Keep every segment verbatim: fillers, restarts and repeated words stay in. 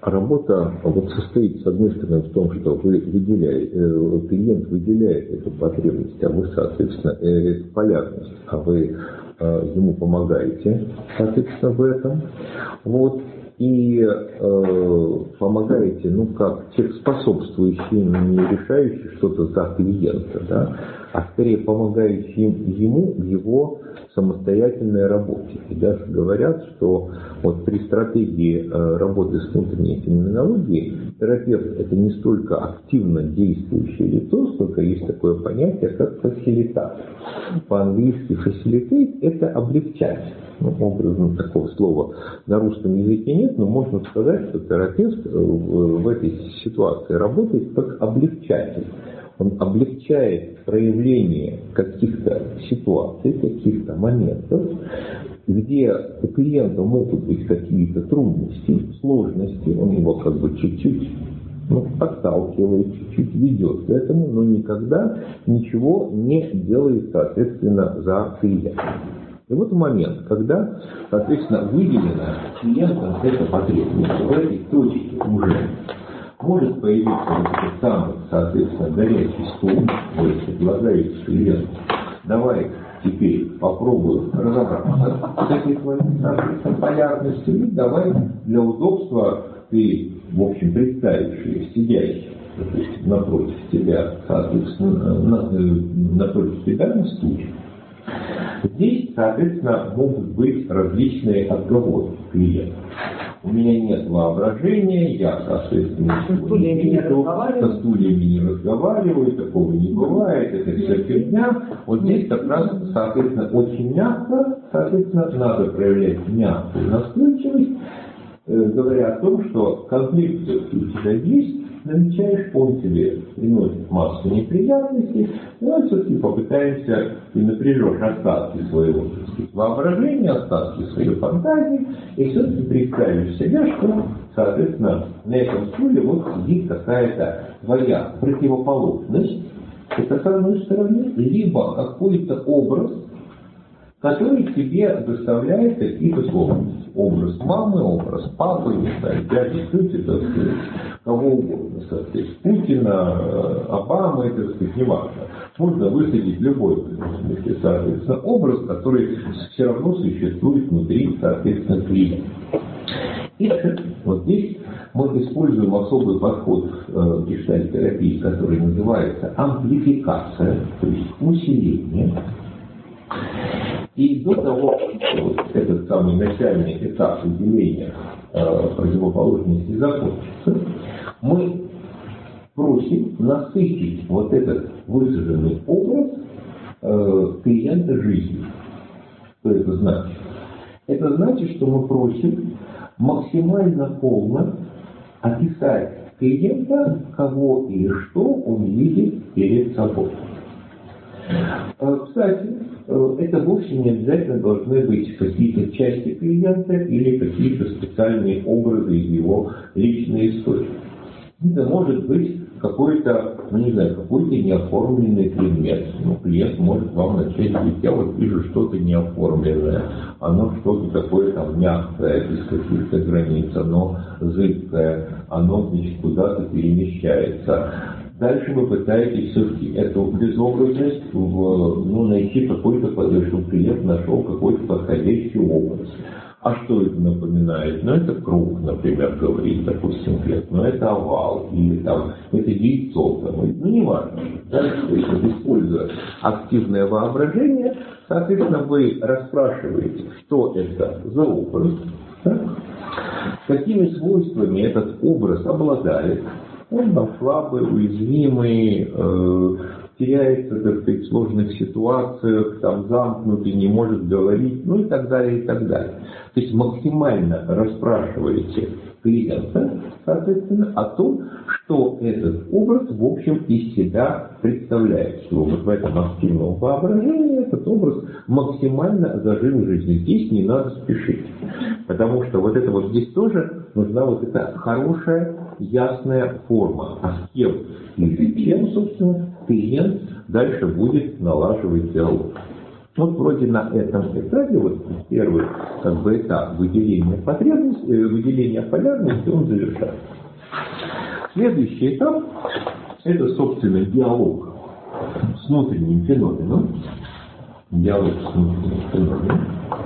Работа вот состоит, с одной стороны, в том, что вы выделяете, клиент выделяет эту потребность, а вы, соответственно, эту полярность, а вы ему помогаете, соответственно, в этом. Вот. И э, помогаете, ну как, способствующие, не решающие что-то за клиента, да, а скорее помогающие ему в его самостоятельной работе. И даже говорят, что вот при стратегии э, работы с внутренней феноменологией терапевт — это не столько активно действующее лицо, сколько есть такое понятие, как фасилитатор. По-английски facilitate — это облегчать. Ну, образно такого слова на русском языке нет, но можно сказать, что терапевт в этой ситуации работает как облегчатель. Он облегчает проявление каких-то ситуаций, каких-то моментов, где у клиента могут быть какие-то трудности, сложности, он его как бы чуть-чуть ну, подталкивает, чуть-чуть ведет к этому, но никогда ничего не делает, соответственно, за клиента. И вот момент, когда, соответственно, выделена клиентом эта потребность, в этой точке уже может появиться вот этот самый, соответственно, горячий стул, то есть предлагаете клиенту, давай теперь попробуем разобраться с этой твоей, соответственно, полярностью, и давай для удобства ты, в общем, представишь ее сидящей, то есть напротив тебя, соответственно, напротив тебя на стуле. Здесь, соответственно, могут быть различные отговорки клиента. У меня нет воображения, я, соответственно, со стульями не разговариваю, такого не бывает, это все фигня. Вот здесь как раз, соответственно, очень мягко, соответственно, надо проявлять мягкую настойчивость, говоря о том, что конфликт все-таки у тебя есть, намечаешь, он тебе приносит массу неприятностей, но все-таки попытаемся и напряжешь остатки своего, так сказать, воображения, остатки своей фантазии, и все-таки представишь себе, что, соответственно, на этом стуле вот сидит какая-то твоя противоположность, это с одной стороны, либо какой-то образ, который тебе доставляет какие-то сложности. Образ мамы, образ папы, не знаю, дяди, тети, так сказать, кого угодно, соответственно. Путина, Обамы, это, так сказать, не важно. Можно высадить любой, смысле, соответственно, образ, который все равно существует внутри, соответственно, клиента. И вот здесь мы используем особый подход в гештальт-терапии, который называется амплификация, то есть усиление. И до того, как вот этот самый начальный этап выделения э, противоположности закончится, мы просим насытить вот этот высаженный образ э, клиента жизнью. Что это значит? Это значит, что мы просим максимально полно описать клиента, кого или что он видит перед собой. Кстати, это вовсе не обязательно должны быть какие-то части клиента или какие-то специальные образы из его личной истории. Это может быть какой-то, ну не знаю, какой-то неоформленный предмет. Ну, клиент может вам начать говорить, я вот вижу что-то неоформленное, оно что-то такое там мягкое, без каких-то границ, оно зыбкое, оно, значит, куда-то перемещается. Дальше вы пытаетесь все-таки эту безобразность в, ну, найти какой-то, чтобы клиент нашел какой-то подходящий образ. А что это напоминает? Ну, это круг, например, говорит, допустим, клиент. Ну, это овал, или там, это яйцо, там, ну, не важно. Дальше, то есть, вот, используя активное воображение, соответственно, вы расспрашиваете, что это за образ, так? Какими свойствами этот образ обладает. Он там слабый, уязвимый, э, теряется, так сказать, в сложных ситуациях, там замкнутый, не может говорить, ну и так далее, и так далее. То есть максимально расспрашиваете клиента, соответственно, о том, что этот образ, в общем, из себя представляет. Что вот в этом активном воображении этот образ максимально зажил в жизни. Здесь не надо спешить. Потому что вот это вот здесь тоже нужна вот эта хорошая, ясная форма. А с кем и с чем, собственно, клиент дальше будет налаживать диалог. Вот вроде на этом этапе, вот первый как бы, этап выделения потребности, выделения полярности, он завершается. Следующий этап – это, собственно, диалог с внутренним феноменом. Диалог с внутренним феноменом.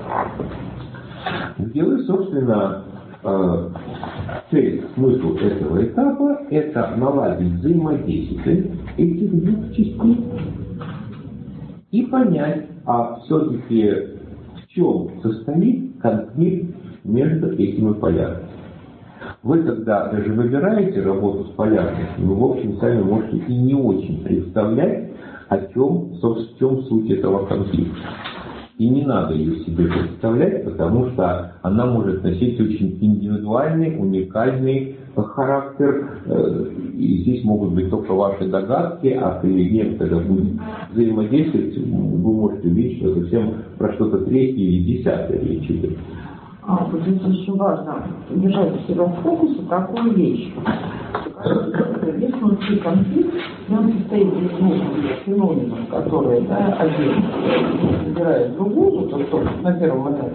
Где вы, собственно, цель, смысл этого этапа – это наладить взаимодействие этих двух частей и понять, а все-таки в чем состоит конфликт между этими полярностями. Вы, когда даже выбираете работу с полярностью, вы, в общем, сами можете и не очень представлять, о чем, собственно, в чем суть этого конфликта. И не надо ее себе представлять, потому что она может носить очень индивидуальный, уникальный характер. И здесь могут быть только ваши догадки, а клиент, когда будет взаимодействовать, вы можете увидеть, что совсем про что-то третье или десятое речь идет. А, вот здесь очень важно держать у себя в фокусе такую вещь. Если внутри конфликт, он состоит из двух феноменов, которые, да, один забирает другую, то, что на первом этапе,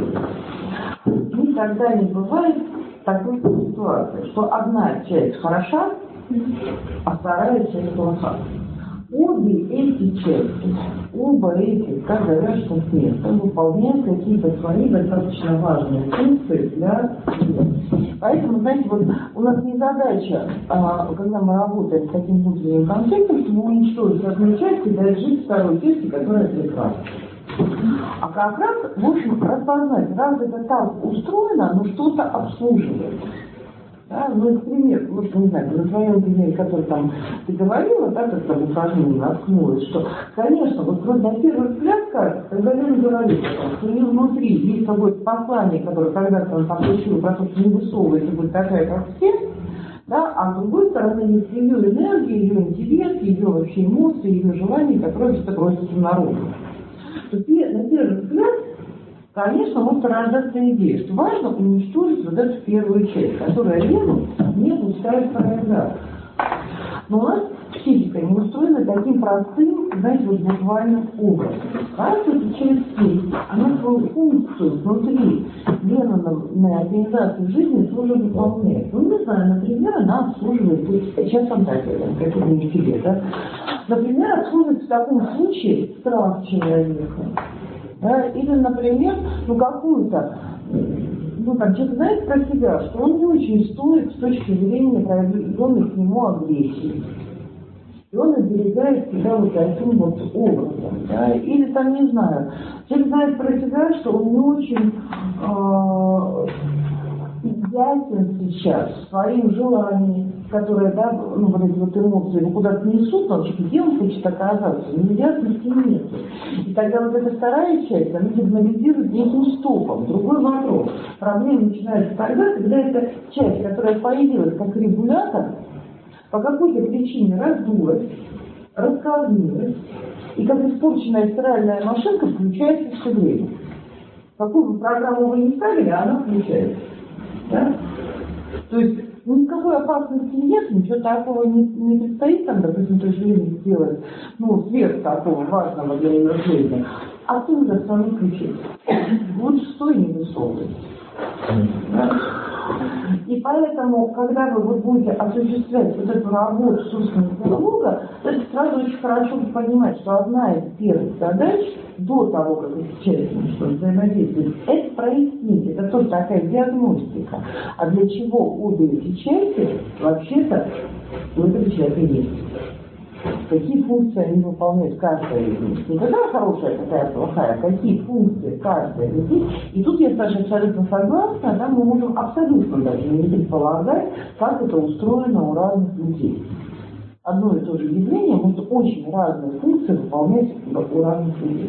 никогда не бывает такой ситуации, что одна часть хороша, а вторая часть плоха. Обе эти части, оба эти, как горящих места, выполняют какие-то свои достаточно важные функции для себя. Поэтому, знаете, вот у нас не задача, а, когда мы работаем с таким внутренним конфликтом, чтобы уничтожить одну часть и дать жить второй части, которая прекрасна. А как раз, в общем, распознать, раз это так устроено, оно что-то обслуживает. Да? Ну, например, вот, не знаю, на твоем примере, который там ты говорила, да, как там упражнение наткнулось, что, конечно, вот просто на первый взгляд кажется, когда Лена говорит, что у нее внутри есть какое-то послание, которое когда-то он там получил про то, что не высовывается, будет такая, как все, да, а с другой стороны есть ее энергия, ее интеллект, ее вообще эмоции, ее желания, которые что-то просятся народу. То есть на первый взгляд, конечно, может рождаться идея, что важно уничтожить вот эту первую часть, которая Лену не пускает в реализацию. Но у нас психика не устроена таким простым, знаете, вот буквальным образом. Каждая эта часть есть, она свою функцию внутри Лениной организации жизни тоже выполняет. Ну, не знаю, например, она обслуживает, сейчас фантазия, как не себе, да? Например, обслуживает в таком случае страх человека. Да? Или, например, ну какую-то, ну там человек знает про себя, что он не очень стоит с точки зрения произведенной к нему агрессии. И он оберегает себя вот таким вот образом. Да? Или там, не знаю, человек знает про себя, что он не очень э, ясен сейчас своим желанием, которые, да, ну, вот эти вот эмоции его куда-то несут, но где он хочет оказаться, но ясности нет. И тогда вот эта вторая часть, она сигнализирует неким стопом. Другой вопрос. Проблема начинается тогда, когда эта часть, которая появилась как регулятор, по какой-то причине раздулась, расколнилась, и как испорченная стиральная машинка включается все время. Какую бы программу вы ни ставили, она включается. Да? То есть никакой опасности нет, ничего такого не, не предстоит там, допустим, той же Лене сделать, ну, сверх такого важного для ее жизни. А ты уже с вами включился. Лучше стой и не высовывайся. Да? И поэтому, когда вы вот будете осуществлять вот эту работу собственного диалога, это сразу очень хорошо понимать, что одна из первых задач до того, как эти части начнут взаимодействовать, это прояснить, это тоже такая диагностика. А для чего обе эти части вообще-то у этого человека есть? Какие функции они выполняют, каждая из них. Не какая хорошая, какая плохая, какие функции каждая из них. И тут я, Саша, абсолютно согласна, да, мы можем абсолютно даже не предполагать, как это устроено у разных людей. Одно и то же явление может очень разные функции выполнять у разных людей.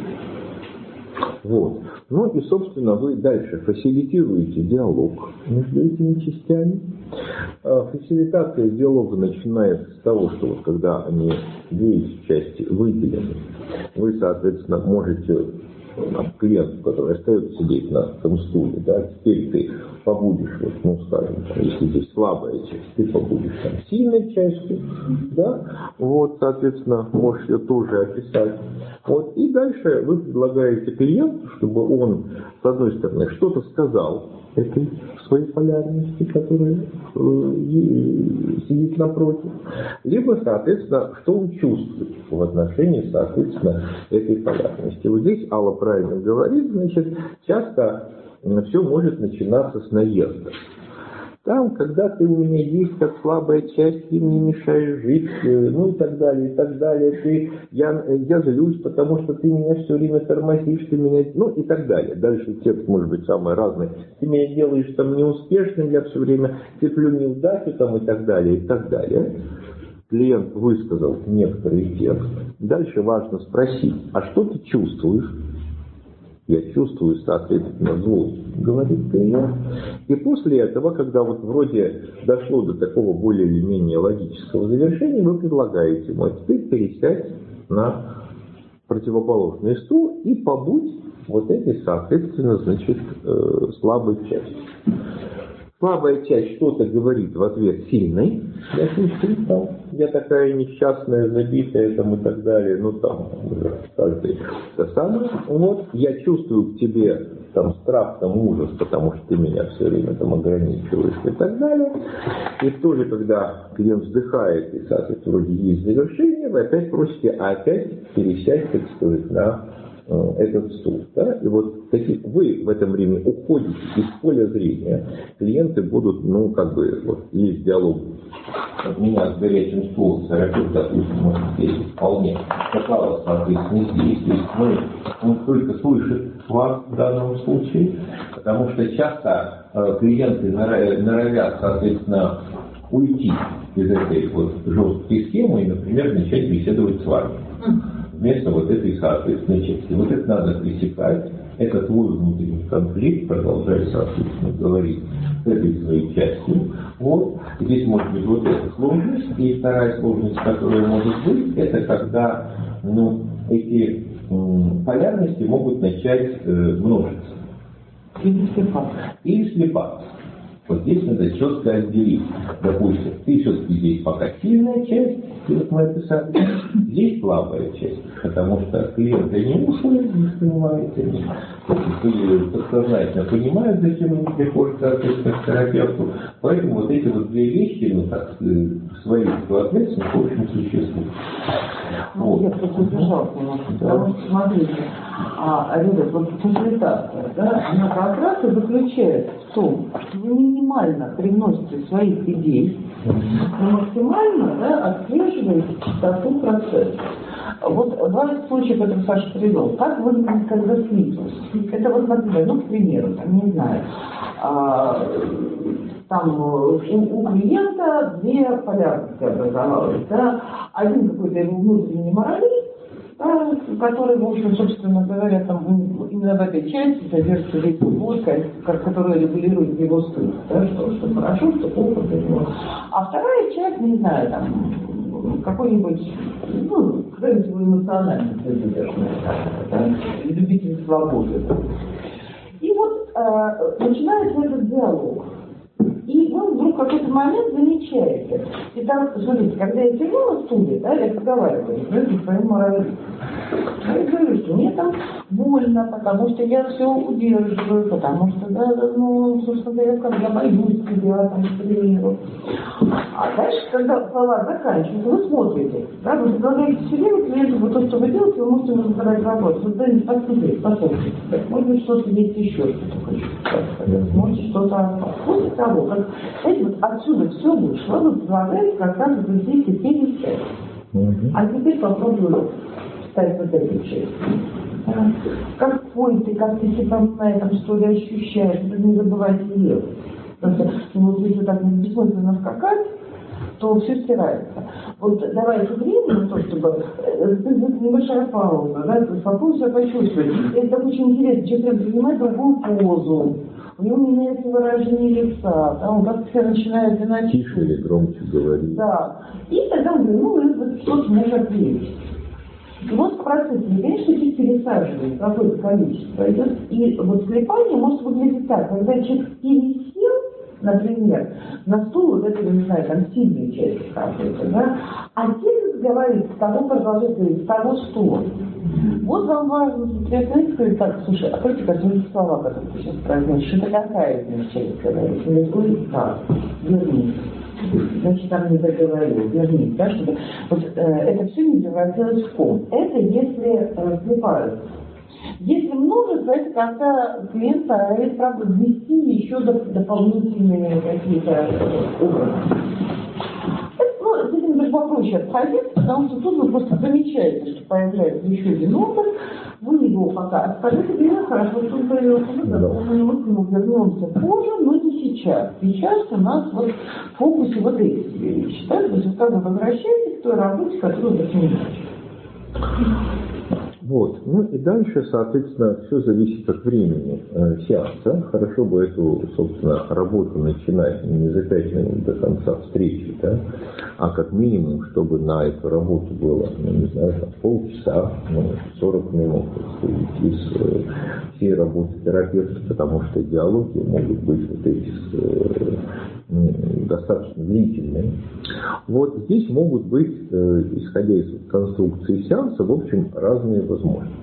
Вот. Ну и, собственно, вы дальше фасилитируете диалог между этими частями. Фасилитация диалога начинается с того, что вот когда они, две части выделены, вы, соответственно, можете там, клиент, который остается сидеть на этом стуле, да, теперь ты побудешь, вот, ну, скажем, если здесь слабая часть, ты побудешь там сильной частью, да, вот, соответственно, можешь ее тоже описать. Вот, и дальше вы предлагаете клиенту, чтобы он, с одной стороны, что-то сказал этой своей полярности, которая э, сидит напротив, либо, соответственно, что он чувствует в отношении, соответственно, этой полярности. Вот здесь Алла правильно говорит, значит, часто все может начинаться с наезда. Там, когда ты у меня есть как слабая часть, ты мне мешаешь жить, ну и так далее, и так далее. Ты, я, я злюсь, потому что ты меня все время тормозишь, ты меня, ну и так далее. Дальше текст может быть самый разный. Ты меня делаешь там неуспешным, я все время терплю неудачу там и так далее, и так далее. Клиент высказал некоторый текст. Дальше важно спросить, а что ты чувствуешь? Я чувствую, соответственно, злость, говорит клиент. И после этого, когда вот вроде дошло до такого более или менее логического завершения, вы предлагаете ему, а теперь пересядь на противоположный стул и побудь вот этой, соответственно, значит, слабой частью. Слабая часть что-то говорит в ответ сильной, допустим, там, я такая несчастная, забитая, там, и так далее, ну, там, каждый это самое. Вот, я чувствую к тебе, там, страх, там, ужас, потому что ты меня все время, там, ограничиваешь, и так далее. И тоже, когда клиент вздыхает, и, соответственно, вроде есть завершение, вы опять просите, а опять пересядь, так сказать, на этот стул. Да? И вот такие, вы в это время уходите из поля зрения, клиенты будут, ну, как бы, вот, есть диалог меня с горячим стулом, терапевт, допустим, может здесь вполне какова, соответственно, здесь. То есть мы, он только слышит вас в данном случае, потому что часто э, клиенты норовят, соответственно, уйти из этой вот жесткой схемы и, например, начать беседовать с вами. Вместо вот этой соответственной части. Вот это надо пресекать, это твой внутренний конфликт, продолжай, соответственно, говорить с этой своей частью. Вот. Здесь может быть вот эта сложность, и вторая сложность, которая может быть, это когда, ну, эти м, полярности могут начать э, множиться. Или слепаться. Или слепаться. Вот здесь надо четко отделить. Допустим, ты все-таки здесь пока сильная часть, вот мы описали, здесь слабая часть, потому что клиенты не ушли, не понимаете, подсознательно понимают, зачем они приходят к терапевту, поэтому вот эти вот две вещи, ну так, свои ответственности, в общем, существуют. Ну, вот. Я просто удержался немножко, да. Потому что, смотрите, а, ребят, вот фасилитация, да, она как раз и заключается в том, что вы минимально привносите своих идей, но максимально, да, отслеживаете частоту процесса. Вот два случая, которые Саша привел. Как выглядит, когда слиплось? Это вот, например, ну, к примеру, там, не знаю, а, там у, у клиента две полярности образовалось, да, один какой-то его внутренний моралист, да, который, в общем, собственно говоря, там именно в этой части содержится весь мозг, который регулирует его стыд, да, что, что хорошо, что плохо для него. А вторая часть, не знаю, там, какой-нибудь, ну, какой-нибудь эмоциональный задержанный, да, любитель свободы. И вот э, начинается этот диалог. И вы вдруг в какой-то момент замечаете. И там, смотрите, когда я сижу на стуле, да, я разговариваю с своим моралистом. Я говорю, что мне там больно, потому что я все удерживаю, потому что, да, ну, собственно говоря, как я боюсь себя, там, к примеру. А дальше, когда слова заканчиваются, вы смотрите, да, вы предлагаете себе, клиенту, вот то, что вы делаете, вы можете ему задавать вопрос. Вы знаете, посмотрите, послушайте, может быть, что-то есть еще, что-то хочу сказать, можете что-то остаться. После того, как, знаете, вот отсюда все вышло, вы предлагаете как раз вот здесь и пересядь. А теперь попробую стать вот этой частью. Да. Какой ты, как ты себя на этом что ли ощущаешь, это не забывайте делать. Потому что, ну, вот если так бессмысленно скакать, то все стирается. Вот давайте время на то, чтобы это небольшая пауза, да, спокойно себя почувствовать. Это очень интересно, человек принимает другую позу. У него меняется выражение лица, да, он как-то себя начинает иначе. Тише или громче говорить. Да. И тогда он говорит, ну, это что-то может ответить. И вот в процессе, конечно, таких пересаживаний какое-то количество идет. И вот склепание может выглядеть так, когда человек пересел, например, на стул вот этого, не знаю, там сильной части какой-то, да, а текст говорит, с того продолжает говорить, с того стула. Вот вам важно, например, сказать так, слушай, а только какие слова, которые ты сейчас произносишь, это какая часть говорит? Он говорит, да, вернись. Значит, там не договорил, вернись, да, чтобы вот э, это все не превратилось в ком. Это если разливаются. Если множество, это когда клиента, это правда ввести еще дополнительные какие-то образы. Ну, с этим даже попроще обходиться, потому что тут вы просто замечаете, что появляется еще один образ, вы его пока скажите, где хорошо, что он появился, мы мы к нему вернемся позже, но не сейчас. Сейчас у нас вот в фокусе вот эти две вещи. Да? То есть вы как бы возвращаетесь к той работе, которую вы начали. Вот. Ну и дальше, соответственно, все зависит от времени э, сеанса. Хорошо бы эту, собственно, работу начинать не за пять минут до конца встречи, да, а как минимум, чтобы на эту работу было, ну, не знаю, там, полчаса, ну, сорок минут из э, всей работы терапевта, потому что диалоги могут быть вот эти э, достаточно длительные. Вот здесь могут быть, э, исходя из конструкции сеанса, в общем, разные возможности.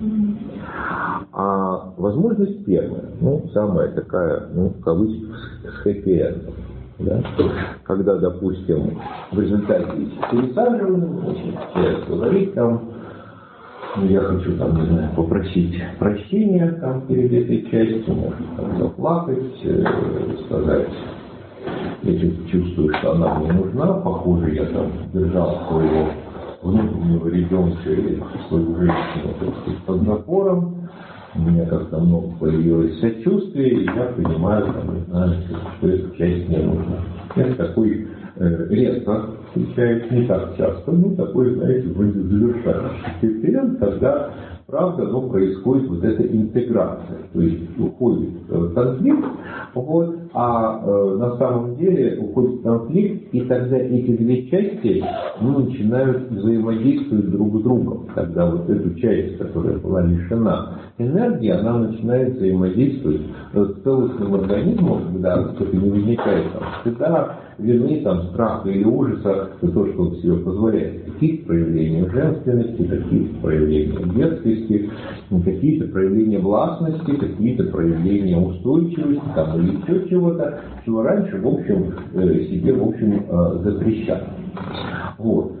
А возможность первая, ну, самая такая, ну, в кавычках, с хэппи-эндом, да? Когда, допустим, в результате пересаживания, человек говорит там, ну, я хочу там, не знаю, попросить прощения там перед этой частью, может там заплакать, э, сказать, я чувствую, что она мне нужна, похоже, я там держал своего внутреннего ребенка или свою женщину, так сказать, под запором, у меня как-то много появилось сочувствия, и я понимаю, там, не знаю, что эта часть мне нужна. Это такой э, редко встречается, не так часто, но такой, знаете, вроде завершающий период, когда, правда, ну, происходит вот эта интеграция, то есть уходит э, конфликт, вот, а э, на самом деле уходит конфликт, и тогда эти две части, ну, начинают взаимодействовать друг с другом. Тогда вот эту часть, которая была лишена энергии, она начинает взаимодействовать с целостным организмом, когда что-то не возникает там стыда, вернее, там, страха или ужаса, за то, что он себе позволяет. Какие-то проявления женственности, какие-то проявления детскости, какие-то проявления властности, какие-то проявления устойчивости, там, или еще чего-то, чего раньше, в общем, себе, в общем, запрещал. Вот.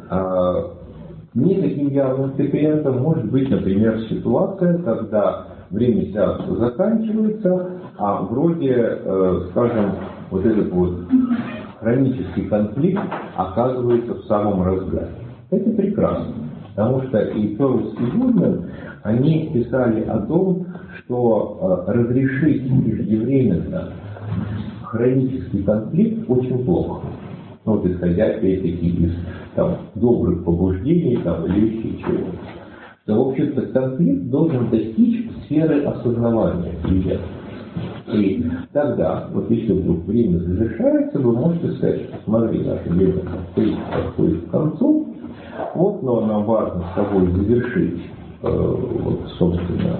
Не таким явным клиентом может быть, например, ситуация, когда время сеанса заканчивается, а вроде, скажем, вот этот вот хронический конфликт оказывается в самом разгаре. Это прекрасно, потому что и Перлс, и Гудман, они писали о том, что разрешить преждевременно хронический конфликт очень плохо. Ну, вот исходя опять-таки из там, добрых побуждений там, или еще чего-то. Что, в общем-то, конфликт должен достичь сферы осознавания клиента. И тогда, вот если вдруг время завершается, вы можете сказать, что смотри, наше время подходит к концу, вот, но нам важно с тобой завершить, э, вот, собственно,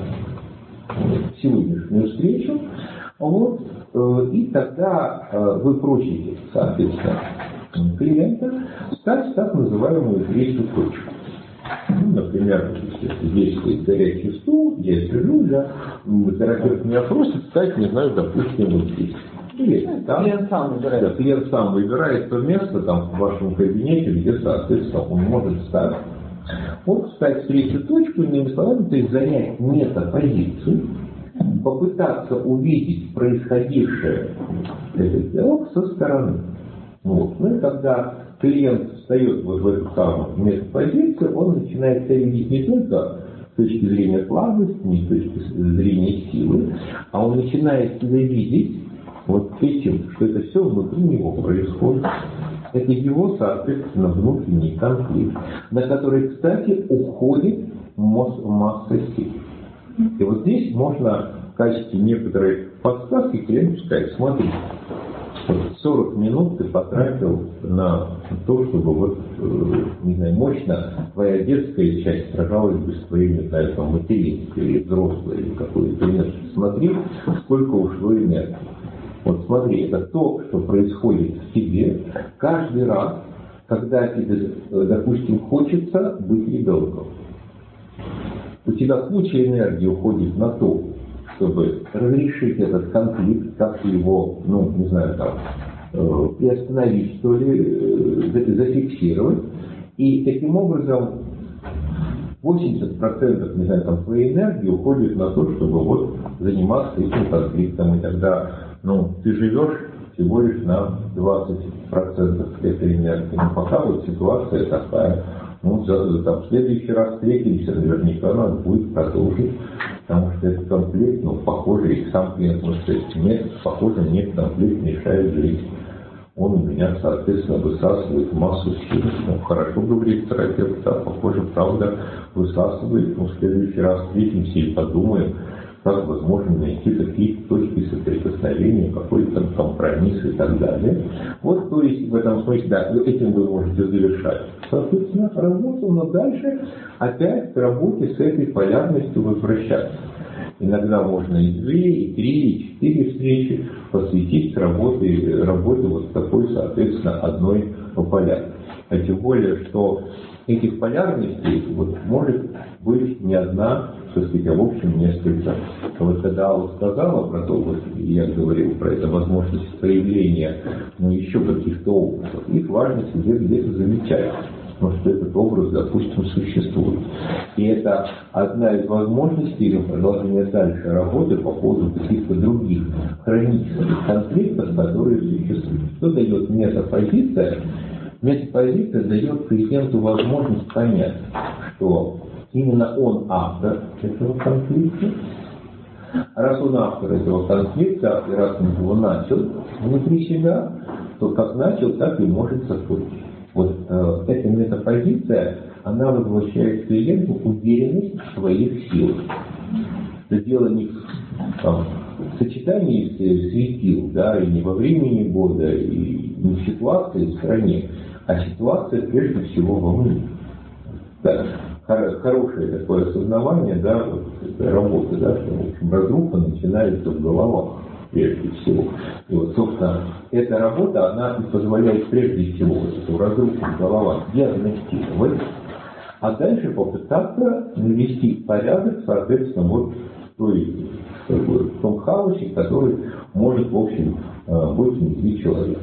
сегодняшнюю встречу, вот, э, и тогда э, вы просите, соответственно, клиента стать в так называемую третью точку. Ну, например, если здесь стоит горячий стул, я сижу, да, терапевт меня просит стать, не знаю, допустим, вот здесь. Или там, клиент сам выбирает. Да, клиент сам выбирает то место там, в вашем кабинете, где, соответственно, он может стать. Вот встать в третью точку, иными словами, то есть занять метапозицию, попытаться увидеть происходившее этот диалог со стороны. Вот. Ну и когда клиент встает вот в эту самую метапозицию, он начинает себя видеть не только с точки зрения слабости, не с точки зрения силы, а он начинает себя видеть вот этим, что это все внутри него происходит. Это его, соответственно, внутренний конфликт, на который, кстати, уходит масса сил. И вот здесь можно в качестве некоторой подсказки клиенту сказать, смотрите, сорок минут ты потратил на то, чтобы вот, не знаю, мощно твоя детская часть сражалась бы с твоей, не знаю, там, материнской или взрослой, или какой-то энергией. Смотри, сколько ушло энергии. Вот смотри, это то, что происходит в тебе каждый раз, когда тебе, допустим, хочется быть ребенком. У тебя куча энергии уходит на то, чтобы разрешить этот конфликт, как его, ну, не знаю, там, э, приостановить, что ли, э, зафиксировать. И таким образом восемьдесят процентов, не знаю, там, твоей энергии уходит на то, чтобы вот заниматься этим конфликтом. И тогда, ну, ты живешь всего лишь на двадцать процентов этой энергии. Но пока вот ситуация такая. Ну, там, в следующий раз встретимся, наверняка надо будет продолжить, потому что этот конфликт, ну, похоже, и сам клиент может сказать, нет, похоже, нет, конфликт мешает жить. Он у меня, соответственно, высасывает массу сил. Ну, хорошо говорит терапевт, да, похоже, правда, высасывает. Ну, в следующий раз встретимся и подумаем, как возможно найти какие-то точки соприкосновения, какой-то компромисс и так далее. Вот, то есть, в этом смысле, да, этим вы можете завершать. Соответственно, работу, но дальше опять к работе с этой полярностью возвращаться. Иногда можно и две, и три, и четыре встречи посвятить работе, работе вот такой, соответственно, одной полярности. А тем более, что этих полярностей вот, может быть не одна, так сказать, а в общем несколько. Вот когда Алла сказала про то, вот я говорил про это, возможность проявления, ну, еще каких-то образов, их важно себе где-то замечать. Потому что этот образ, допустим, существует. И это одна из возможностей или продолжения дальше работы по поводу каких-то других хронических конфликтов, которые существуют. Что дает метапозиция? Метапозиция дает клиенту возможность понять, что именно он автор этого конфликта. А раз он автор этого конфликта, и раз он его начал внутри себя, то как начал, так и может закончить. Вот э, эта метапозиция, она возвращает клиенту уверенность в своих силах. Это дело не в там, сочетании светил, да, и не во времени года, и не в ситуации в стране, а ситуация прежде всего во мне. Да, хорошее такое осознавание, да, вот, работы, да, что, в общем, разруха начинается в головах. Прежде всего. И вот, собственно, эта работа, она и позволяет прежде всего вот эту разруху в головах диагностировать, а дальше попытаться навести порядок, соответственно, вот в, той, в том хаосе, который может, в общем, быть внутри человека.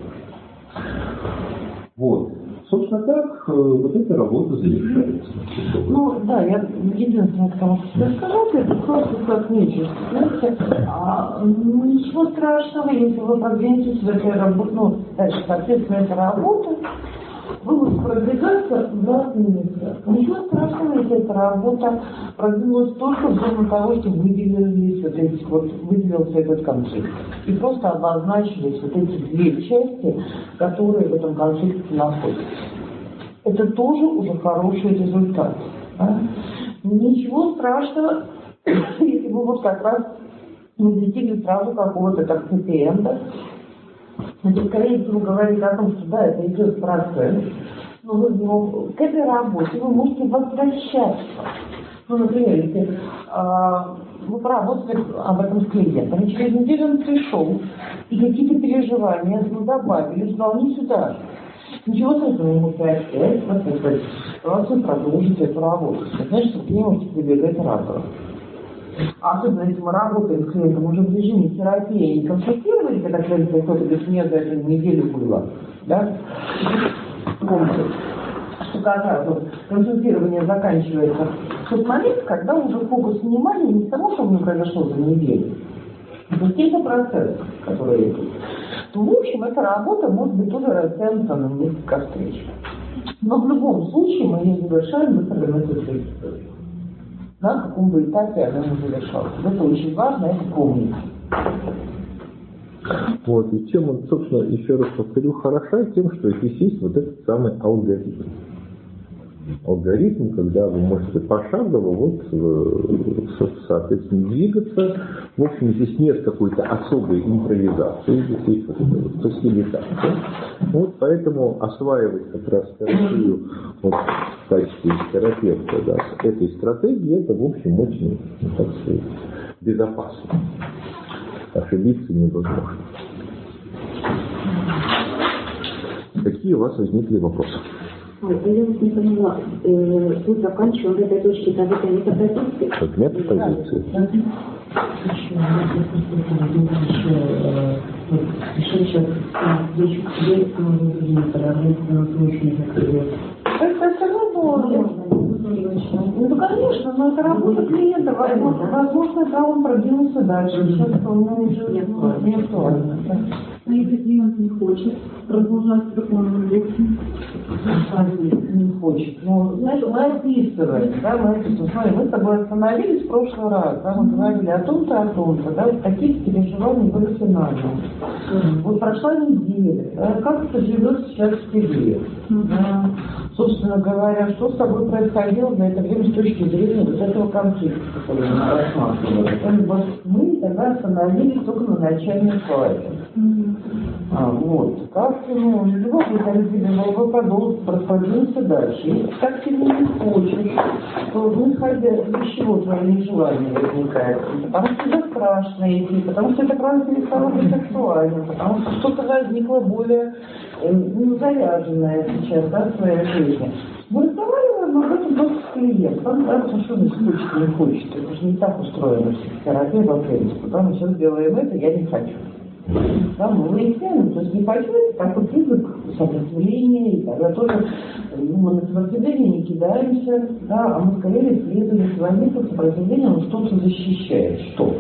Вот. Собственно, так вот эта работа завершается. Ну, да, я единственное, к тому, что хотела сказать, это просто отмечу. Знаете, а, ничего страшного, если вы продвинетесь в этой работе, ну, дальше, соответственно, эта работа, вы будете продвигаться в разные места. Ничего страшного, если эта работа продвинулась только в зону того, что выделились вот эти, вот, выделился этот конфликт. И просто обозначились вот эти две части, которые в этом конфликте находятся. Это тоже уже хороший результат. Да? Ничего страшного, если вы вот как раз не достигли сразу какого-то так хэппи-энда. Значит, скорее всего, говорит о том, что да, это идет процесс, но вы в него, к этой работе вы можете возвращаться. Ну, например, если а, вы поработали об этом с клиентом, и через неделю он пришел, и какие-то переживания ну, добавили, что они сюда. Ничего страшного, ему опять в ситуацию продолжить эту работу. Значит, что к ней можете прибегать разово. Особенно если мы работаем с клиентом уже в режиме терапии и консультировали, когда клиент приходит и говорит, нет, за эту неделю было. Да? Помните, что когда вот, консультирование заканчивается в тот момент, когда уже фокус внимания не тому, что у него произошло за неделю, а какие-то процессы, которые идут. То, в общем, эта работа может быть тоже растянута на несколько встреч. Но в любом случае мы ее завершаем быстро на эту историю. На каком бы этапе она не завершалась. Это очень важно, это помнить. Вот, и чем он, собственно, еще раз повторю, хороша тем, что здесь есть вот этот самый алгоритм. алгоритм, когда вы можете пошагово вот, соответственно, двигаться. В общем, здесь нет какой-то особой импровизации, здесь есть вот фасилитация. Вот поэтому осваивать как раз терапию вот, в качестве терапевта да, с этой стратегией, это, в общем, очень, так сказать, безопасно. Ошибиться невозможно. Какие у вас возникли вопросы? Ой, я вас не поняла. Э, тут заканчиваем в этой точке, как это метапозиции? Как метапозиции? Это свободно. Ну, конечно, но это работа клиента. Возможно, да, он продвинулся дальше. Что-то у него уже не актуально. А если клиент не хочет продолжать в таком лекции? Не хочет. Ну, знаешь, мы описываем, да, мы описываем. Смотри, мы с тобой остановились в прошлый раз, да, мы говорили о том-то, о том-то, да, вот такие переживания были финальные. Вот прошла неделя, да, как это живет сейчас в тебе? Да. Собственно говоря, что с тобой происходило на это время с точки зрения вот этого конфликта, который мы рассматривали. Мы тогда остановились только на начальной фазе. А, вот. Как ты, ну, любого вы продолжите продвинуться дальше. Если так ты не хочешь, то выходя из чего твои желания возникают? Потому что это страшно идти, потому что это правда перестало быть актуальным, потому что что-то возникло более ну, заряженное сейчас да, в своей жизни. Мы разговариваем об этом просто с клиентом, да, потому что он хочет, не хочет. Это же не так устроено психотерапия во-первых. Да, мы сейчас делаем это, я не хочу. Да, мы выясняем, то есть не хочу, это такой язык сопротивления, и тогда тоже ну, мы на сопротивление не кидаемся, да, а мы скорее исследуем километр сопротивления, он что-то защищает, что?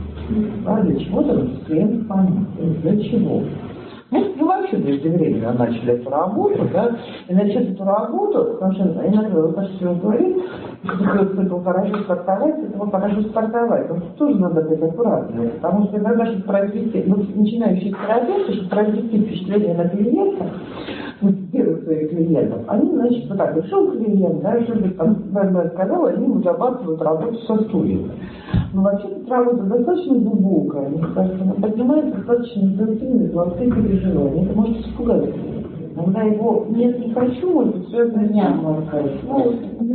Да, для чего-то с клиентом понятно, для чего? Ну, мы вообще преждевременно начали эту работу, да, и начать эту работу, потому что иногда вы кажется, он говорит, что цикл хорошо стартовать, цикл хорошо стартовать. Но тут тоже надо быть аккуратным, потому что иногда, чтобы произвести, вот начинающие терапевты, чтобы произвести впечатление на клиента, вот первых своих клиентов, они, значит, вот так, пришел клиент, да, что-то там, наверное, сказал, они ему забрасывают работу со стульями. Но вообще эта работа достаточно глубокая, мне кажется, она поднимает достаточно интенсивные пласты переживания. Это может испугать. Когда его нет, не хочу, это все это меня можно сказать. Ну,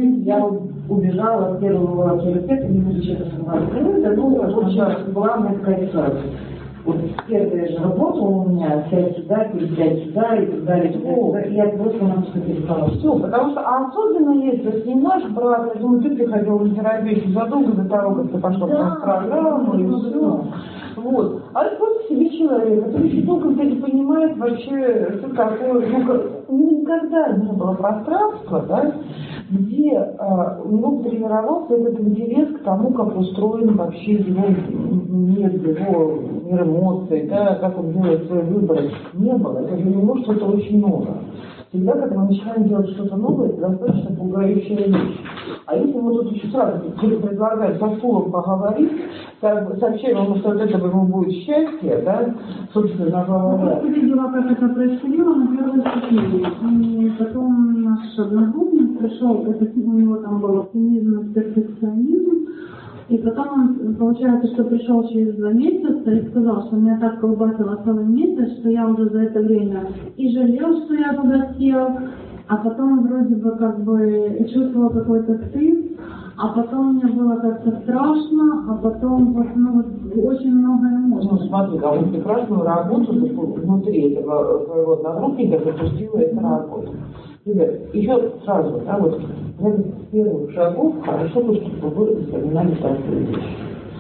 я убежала от первого терапевта, не буду что-то сказать. Это, ну, очень главное сказать сразу. Вот первая же работа у меня, сядь сюда, пересядь сюда и так далее. Ну, я просто нам что перестала. Все, потому что а особенно если не наш брат, я думаю, ты приходил на терапию задолго до того, как ты пошла да, в программу и все. Вот. А это просто себе человек, который еще толком не понимает вообще, что такое, ну, никогда не было пространства, да, где а, у него тренировался этот интерес к тому, как устроен вообще его мир, его мир эмоций, да, как он делает свои выборы. Не было. Это для него что-то очень новое. Всегда, когда мы начинаем делать что-то новое, это достаточно пугающая вещь. А если мы тут еще сразу предлагаем со стулом поговорить, сообщаем ему, что от этого ему будет счастье, да, собственно говоря. Я видела, как это происходило на первой ступени. И потом наш одногруппник пришел, это у него там был оптимизм и перфекционизм. И потом он, получается, что пришел через два месяца и сказал, что меня так колбасило целый месяц, что я уже за это время и жалел, что я туда сел, а потом вроде бы как бы чувствовал какой-то стыд, а потом мне было как-то страшно, а потом вот, ну, вот, очень много эмоций. Ну, смотри, а вот прекрасную работу внутри этого своего одногруппника запустила эта работа. Ребят, еще сразу, да, вот для первых шагов хорошо бы, чтобы вы запоминали такую вещь.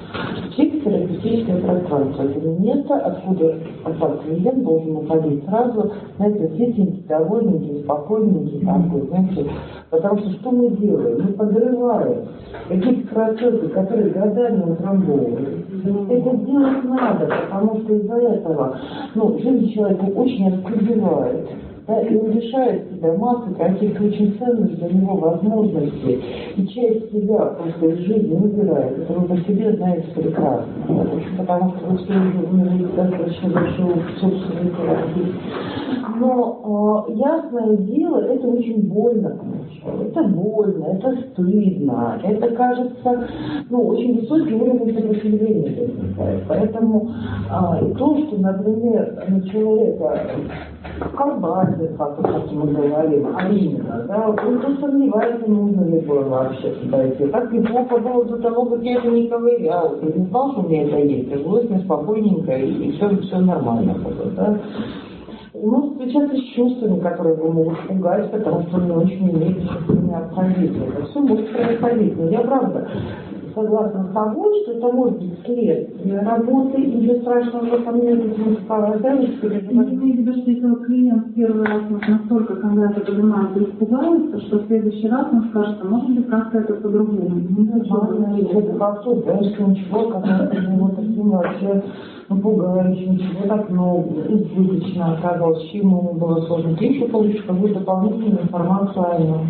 Психотерапевтическое пространство – это место, откуда от клиент должен уходить сразу, знаете, светенький, довольненький, спокойненький такой, знаете. Потому что что мы делаем? Мы подрываем какие-то процессы, которые годами утрамбовывают. Это делать надо, потому что из-за этого ну, жизнь человека очень оскорбевает. да, и он лишает себя массы каких-то очень ценных для него возможностей, и часть себя просто из жизни выбирает. Это вы по себе знаете прекрасно. Да, потому что вы все уже умерли достаточно большого собственной терапии. Но э, ясное дело, это очень больно поначалу. Это больно, это стыдно, это кажется, ну, очень высокий уровень сопротивления возникает. Поэтому э, то, что, например, на человека карбазит, как мы говорим, а именно, да, он то сомневается, нужно ли было вообще туда идти. Так неплохо было до того, как я это не ковырял, я не знал, что у меня это есть, я жилось мне спокойненько, и, и все, все нормально было, да. Ну, встречаться с чувствами, которые его могут пугать, потому что он не очень умеет чувствами обходить. Это все может происходить. Но я правда согласна с тобой, что это может быть следствие работы, и ничего страшного в этом нет, если мы справляемся, переживаем. Я имею в виду, что если клиент первый раз настолько, когда это поднимается, испугается, что в следующий раз он скажет, а может быть как-то это по-другому. Не нормально, это как-то, знаешь, ничего, когда ты его таким вообще пугающе, ничего так, но избыточно оказалось, ему было сложно. Ты еще получишь какую-то дополнительную информацию о нем.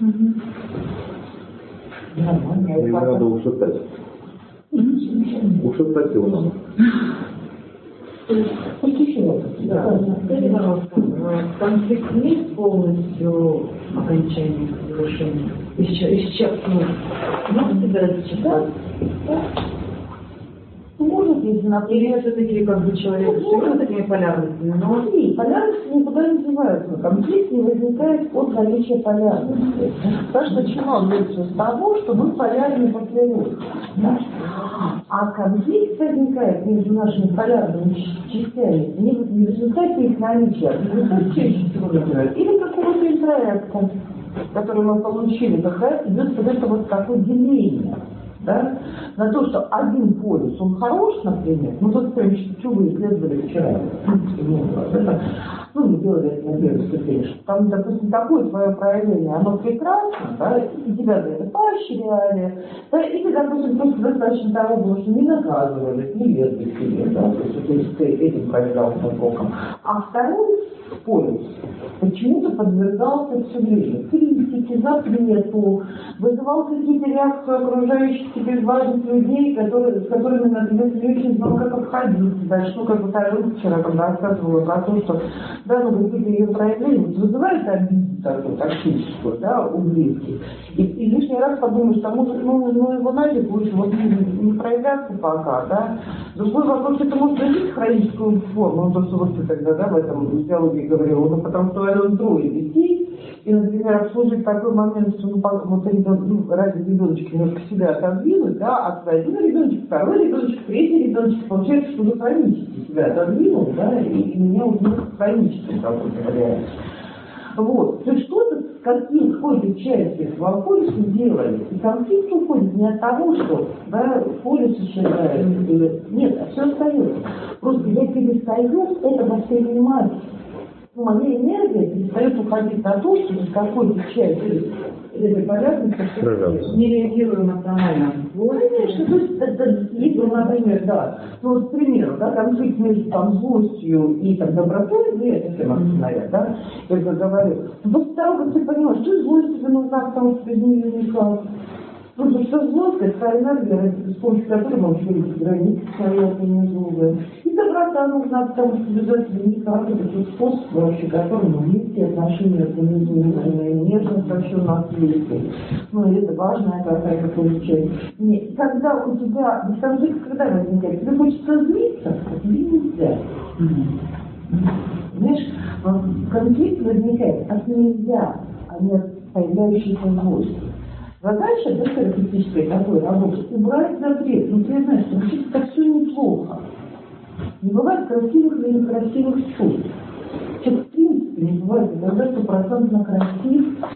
Нормально. Ему надо ушатать. Ушатать его надо. Пусть еще раз. Да, скажите, пожалуйста, конфликт есть полностью окончание, завершение? Исчерпнуть. Можете разочитать? Может, если, например, все-таки как бы человек живет такими полярностями, но и полярности никуда не деваются. Конфликт не возникает от наличия полярности. Потому что начинал лекцию с того, что мы полярны по природе. Да? А конфликт возникает между нашими полярными частями не в результате их наличия, а в результате чаще всего, например, или какого-то интроекта, который мы получили, когда идет вот это вот такое деление. Да? На то, что один полюс, он хорош, например, ну вот прям что вы исследовали вчера, ну не делали это на первой ступени, что там, допустим, такое твое проявление, оно прекрасно, да, и тебя за это поощряли, да, или, допустим, просто достаточно того было, что не наказывали, не лезли к тебе, да, то есть ты этим проявлялся боком. А второй полюс почему-то подвергался все время критике, запрету, вызывал какие-то реакции окружающих тебе важных людей, которые, с которыми, например, ты не очень знал, как обходиться. Дальше, ну, как бы Тарин вчера, когда рассказывала про то, что, да, ну, какие-то ее проявления вызывает обиду такую, токсическую, да, у близких. И, и лишний раз подумаешь, а может, ну, ну его нафиг лучше вот не, не проявляться пока, да. Другой вопрос, это может носить хроническую форму, ну, то, что вот ты тогда, да, в этом диалоге говорила, ну, потому что он трое детей, и, например, обслужить такой момент, что, ну, вот ребенок, ну, ради ребеночка немножко себя отодвинуть, да, от один ребеночек, второй ребеночек, третий ребеночек, получается, что вы хронически себя отодвинул, да, и, и меня вот не хронически какой-то вариант. Вот, то есть что-то с каким какой-то частью своего полюса делали, и конфликт уходит не от того, что, да, полюс исчезает, или нет, а все остается. Просто я перестаю это воспринимать. Ну, моя энергия перестает уходить на то, что с какой-то частью этой полярности не реагирую эмоционально. Ну, конечно, то есть, это, если, например, да, ну, вот, к примеру, да, конфликт между там злостью и там добротой, ну, я совсем объясняю, да, я как говорю, после того, как ты понимаешь, что злость тебе нужна, потому что ты из нее никак. Потому что злость — это та энергия, с помощью которой мы учили границы свои организовываем. И доброта нужна, потому что без этого никак. Это тот способ, вообще, которым мы вместе отношения организуем. Нежность вообще у нас есть. Ну, и это важная какая-то получается. Нет, когда у тебя, конфликт когда возникает, тебе хочется злиться, а тебе нельзя. Знаешь, конфликт возникает от нельзя, а не от появляющейся злости. Задача, да, терапевтической такой работы, убрать запрет. Ну, ты знаешь, что вообще это все неплохо. Не бывает красивых или некрасивых чувств. Человек, в принципе, не бывает, когда стопроцентно красив,